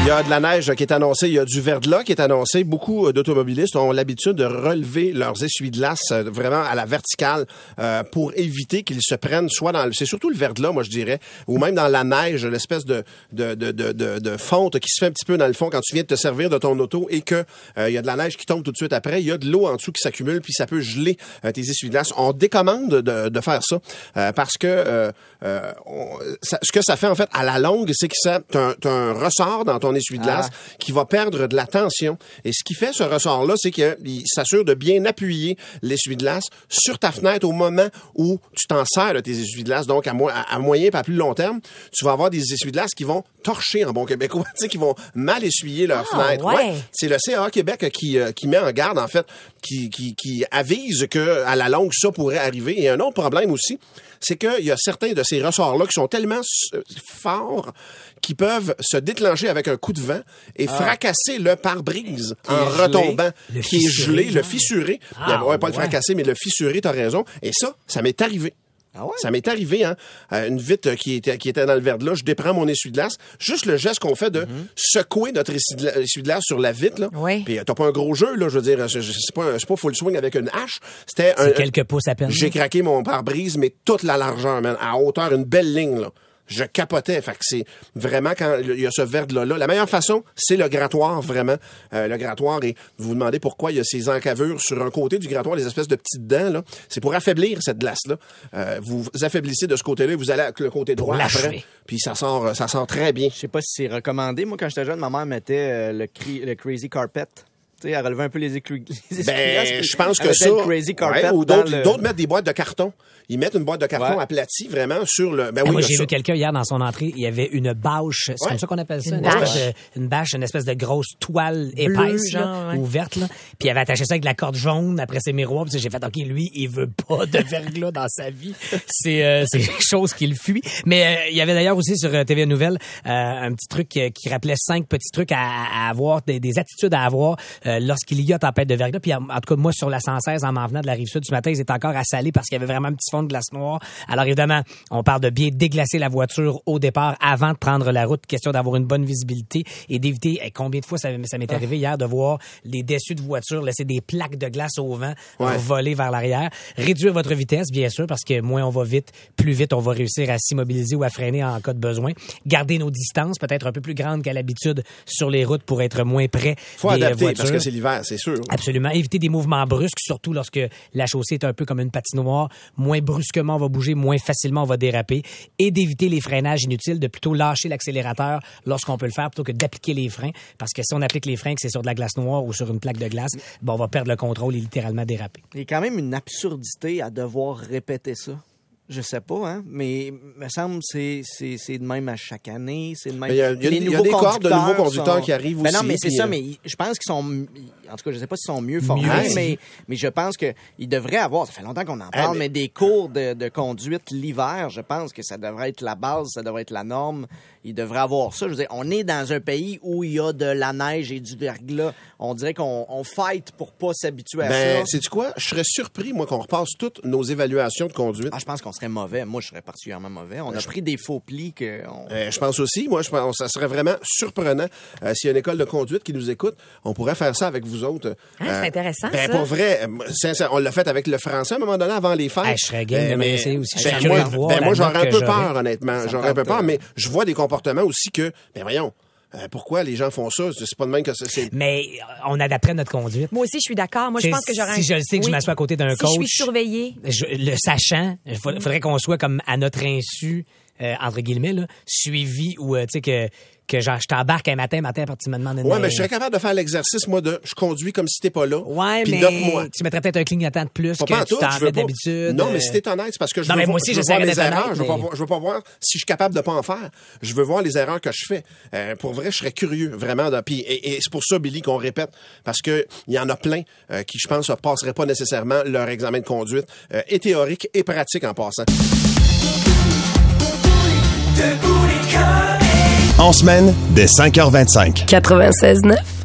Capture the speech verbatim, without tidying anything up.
y a de la neige qui est annoncée, il y a du verglas qui est annoncé. Beaucoup d'automobilistes ont l'habitude de relever leurs essuie-glaces vraiment à la verticale euh, pour éviter qu'ils se prennent soit dans le... C'est surtout le verglas, moi je dirais, ou même dans la neige, l'espèce de, de, de, de, de, de fonte qui se fait un petit peu dans le fond quand tu viens de te servir de ton auto et que euh, il y a de la neige qui tombe tout de suite après. Il y a de l'eau en dessous qui s'accumule puis ça peut geler euh, tes essuie-glaces. On décommande de, de faire ça euh, parce que euh, euh, on, ça, ce que ça fait en fait à la longue, c'est que ça t'as un, t'as un ressort dans ton essuie-glace ah. qui va perdre de la tension. Et ce qui fait ce ressort-là, c'est qu'il s'assure de bien appuyer l'essuie-glace sur ta fenêtre au moment où tu t'en sers de tes essuie-glaces. Donc, à, mo- à moyen pas à plus long terme, tu vas avoir des essuie-glaces qui vont torcher en bon québécois, tu sais, qui vont mal essuyer leur ah, fenêtre. Ouais. Ouais, c'est le C A A Québec qui, euh, qui met en garde, en fait, qui, qui, qui avise que à la longue, ça pourrait arriver. Et un autre problème aussi, c'est qu'il y a certains de ces ressorts-là qui sont tellement euh, forts qui peuvent se déclencher avec un coup de vent et ah. fracasser le pare-brise qui en retombant, le qui est gelé, le fissuré. Ah, ouais, pas ouais. le fracasser, mais le fissuré, t'as raison. Et ça, ça m'est arrivé. Ah ouais? Ça m'est arrivé, hein. Euh, une vitre qui était, qui était dans le verglas, je déprends mon essuie-glace. Juste le geste qu'on fait de mm-hmm. secouer notre essuie-glace sur la vitre, là. Oui. Puis t'as pas un gros jeu, là, je veux dire, c'est, c'est pas, c'est pas full swing avec une hache. C'était c'est un. quelques pouces à peine. J'ai craqué mon pare-brise, mais toute la largeur, man, à hauteur, une belle ligne, là. Je capotais. Fait que c'est vraiment quand il y a ce verglas-là. La meilleure façon, c'est le grattoir, vraiment. Euh, le grattoir, et vous vous demandez pourquoi il y a ces encavures sur un côté du grattoir, les espèces de petites dents, là. C'est pour affaiblir cette glace-là. Euh, vous affaiblissez de ce côté-là, vous allez avec le côté droit après. Puis ça sort, ça sort très bien. Je sais pas si c'est recommandé. Moi, quand j'étais jeune, ma mère mettait euh, le, cri- le Crazy Carpet. Tu sais, elle relevait un peu les éclus. Ben, je pense que ça. Crazy Carpet ouais, ou d'autres, le... d'autres mettent des boîtes de carton. Ils mettent une boîte de carton ouais. aplatie vraiment sur le. Ben ah, oui, moi, j'ai ça. vu quelqu'un hier dans son entrée, il y avait une bâche. C'est ouais. comme ça qu'on appelle ça. Une, Une, bâche. espèce de, une bâche, une espèce de grosse toile Bleu, épaisse, genre, là, ouais. ouverte, là. Puis il avait attaché ça avec de la corde jaune après ses miroirs. Puis j'ai fait, OK, lui, il veut pas de verglas dans sa vie. C'est, euh, c'est quelque chose qu'il fuit. Mais euh, il y avait d'ailleurs aussi sur T V Nouvelles euh, un petit truc qui, qui rappelait cinq petits trucs à, à avoir, des, des attitudes à avoir euh, lorsqu'il y a tempête de verglas. Puis en, en tout cas, moi, sur la cent seize, en m'en venant de la Rive-Sud ce matin, ils étaient encore assalés parce qu'il y avait vraiment un petit fond de glace noire. Alors évidemment, on parle de bien déglacer la voiture au départ avant de prendre la route. Question d'avoir une bonne visibilité et d'éviter... Eh, combien de fois ça, ça m'est arrivé hier de voir les dessus de voiture laisser des plaques de glace au vent ouais. voler vers l'arrière. Réduire votre vitesse, bien sûr, parce que moins on va vite, plus vite on va réussir à s'immobiliser ou à freiner en cas de besoin. Garder nos distances, peut-être un peu plus grandes qu'à l'habitude sur les routes pour être moins près Faut des adapter voitures. parce que c'est l'hiver, c'est sûr. Absolument. Éviter des mouvements brusques, surtout lorsque la chaussée est un peu comme une patinoire. Moins brusquement on va bouger, moins facilement on va déraper. Et d'éviter les freinages inutiles, de plutôt lâcher l'accélérateur lorsqu'on peut le faire plutôt que d'appliquer les freins. Parce que si on applique les freins, que c'est sur de la glace noire ou sur une plaque de glace, ben on va perdre le contrôle et littéralement déraper. Il y a quand même une absurdité à devoir répéter ça. Je sais pas, hein, mais il me semble que c'est, c'est, c'est de même à chaque année. C'est de même. Il y a, il y a, il y a des corps de nouveaux conducteurs sont... qui arrivent ben aussi. Non, mais c'est puis, ça, euh... mais je pense qu'ils sont... En tout cas, je sais pas s'ils sont mieux formés, mieux. mais, mais je pense qu'ils devraient avoir... Ça fait longtemps qu'on en parle, ah, mais... mais des cours de, de conduite l'hiver, je pense que ça devrait être la base, ça devrait être la norme. Ils devraient avoir ça. Je veux dire, on est dans un pays où il y a de la neige et du verglas. On dirait qu'on on fight pour pas s'habituer à ben, ça. Sais-tu quoi? Je serais surpris, moi, qu'on repasse toutes nos évaluations de conduite. Ah, je pense qu'on serait mauvais. Moi, je serais particulièrement mauvais. On a je... pris des faux plis que... On... Euh, je pense aussi. Moi, je pense ça serait vraiment surprenant. Euh, s'il y a une école de conduite qui nous écoute, on pourrait faire ça avec vous autres. Ah, c'est euh, intéressant, ben, ça. Pour vrai, c'est, on l'a fait avec le français à un moment donné, avant les fêtes. Ah, je serais game euh, de me laisser aussi. Je ben, moi, ben, moi j'aurais un peu peur, honnêtement. J'aurais un peu peur, mais je vois des comportements aussi que... Ben voyons. Euh, pourquoi les gens font ça? C'est pas de même que ça. C'est... Mais on adapterait notre conduite. Moi aussi, je suis d'accord. Moi, je pense que j'aurais... Si un... je sais que oui. je m'assois à côté d'un si coach... Si je suis surveillée... Je, le sachant, il faudrait qu'on soit comme à notre insu, euh, entre guillemets, là, suivi ou, euh, tu sais, que... que genre, je t'embarque un matin, matin, à partir tu me demandes... Ouais, mais je serais capable de faire l'exercice, moi, de je conduis comme si t'es pas là. Ouais, mais moi. tu mettrais peut-être un clignotant de plus pas que tu t'en mets d'habitude. Non, mais si t'es honnête, c'est parce que je non, veux, mais voir, moi aussi, je veux voir les erreurs. Mais... Je, veux pas, je veux pas voir si je suis capable de pas en faire. Je veux voir les erreurs que je fais. Euh, pour vrai, je serais curieux, vraiment. De, puis, et, et c'est pour ça, Billy, qu'on répète, parce que il y en a plein euh, qui, je pense, ne passeraient pas nécessairement leur examen de conduite, euh, et théorique et pratique en passant. En semaine, dès cinq heures vingt-cinq. quatre-vingt-seize neuf